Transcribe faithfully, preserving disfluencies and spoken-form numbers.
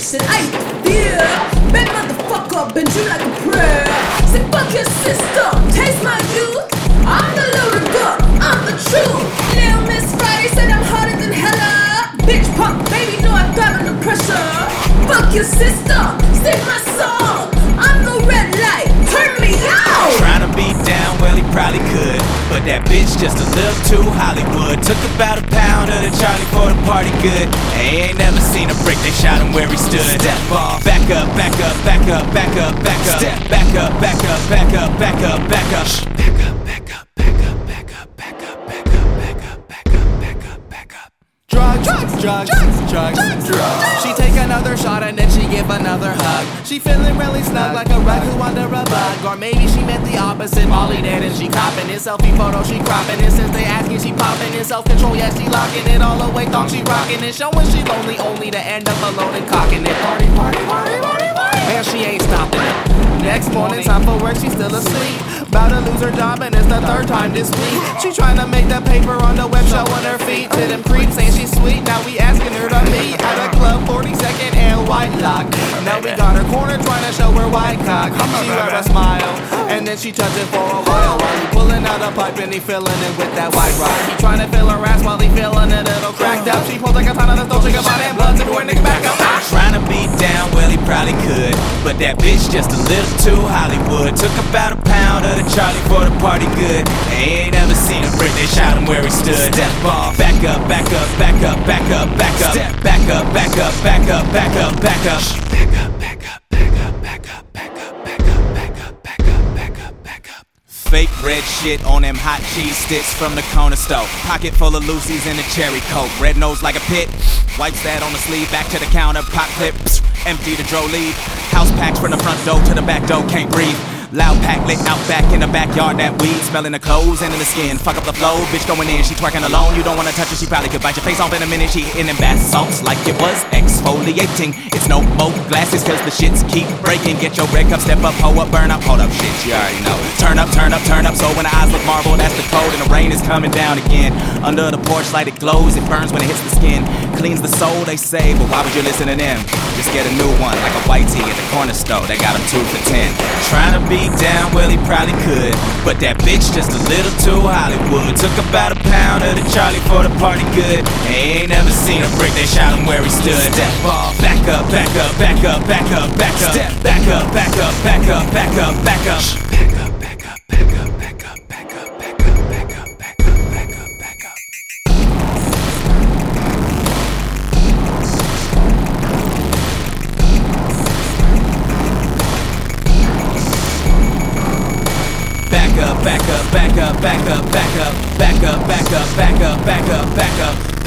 Said I ain't the fear. Bad motherfucker, bend you like a prayer. Say fuck your sister, taste my youth. I'm the little girl, I'm the truth. Little Miss Friday said I'm harder than hella. Bitch punk, baby, know I thrive under pressure. Fuck your sister, sing my song. I'm the red light, turn me out. Tryna be down, well he probably could, but that bitch just a little too Hollywood. Took about a pound of the Charlie for the party good. They ain't never seen a brick, they shot him where he stood. Step off, back up, back up, back up, back up, back up. Step back up, back up, back up, back up, back up. Back up, back up, back up, back up, back up, back up, back up, back up, back up, back up. Drugs, drugs, drugs, drugs, drugs. She take another shot and then she give another hug. She feeling really snug like a rug who under a bug. Or maybe she meant the opposite. Molly dead and she copping his selfie photo, she cropping it. Since they asking, she popping it. Self-control, yeah, she locking it all away. Thought she rocking it, showing she lonely only to end up alone and cocking it. Party, party, party, party, party. And she ain't stopping it. Next morning, time for work, she's still asleep. About to lose her job and it's the third time this week. She tryna make the paper on the web show on her feet. To them creeps saying she's sweet, now we asking her to meet at a club, forty-second and White Lock. Now we got her corner trying to show her white cock. She wear a smile, and then she touch it for a while. While he pulling out a pipe and he filling it with that white rock. He tryna fill her ass while he feeling it, it'll cracked up. She pulls like a ton of the stove, she got body and blood everywhere, nigga back up. Tryna be down, well he probably could, but that bitch just a little too Hollywood. Took about a pound of the Charlie for the party good. They ain't ever seen a brick, they shot him where he stood. Step off, back up, back up, back up, back up, back up. Step back up, back up, back up, back up, back up. Back up, back up, back up, back up, back up, back up, back up, back up, back up, back up. Fake red shit on them hot cheese sticks from the corner store. Pocket full of Lucy's in a cherry coat. Red nose like a pit. Wipes that on the sleeve, back to the counter, pop clip. Empty the dro leave. House packs from the front door to the back door, can't breathe. Loud pack lit out back in the backyard, that weed smelling the clothes and in the skin. Fuck up the flow, bitch going in, she twerking alone. You don't wanna touch her, she probably could bite your face off in a minute. She hitting them bath salts like it was exfoliating. It's no more glasses cause the shits keep breaking. Get your break up, step up, hoe up, burn up, hold up, shit, you already know. Turn up, turn up, turn up, so when the eyes look marble, that's the code. And the rain is coming down again. Under the porch light it glows, it burns when it hits the skin. Cleans the soul, they say, but why would you listen to them? Just get a new one, like a white tee at the corner store. They got them two for ten. Trying to be down, well he probably could, but that bitch just a little too Hollywood. Took about a pound of the Charlie for the party good. They ain't never seen a brick, they shot him where he stood. Step off, back up, back up, back up, back up, back up. Step back up, back up, back up, back up, back up. Back up, back up, back up, back up, back up, back up, back up, back up, back up, back up. Back up, back up, back up, back up, back up, back up, back up, back up, back up, back up.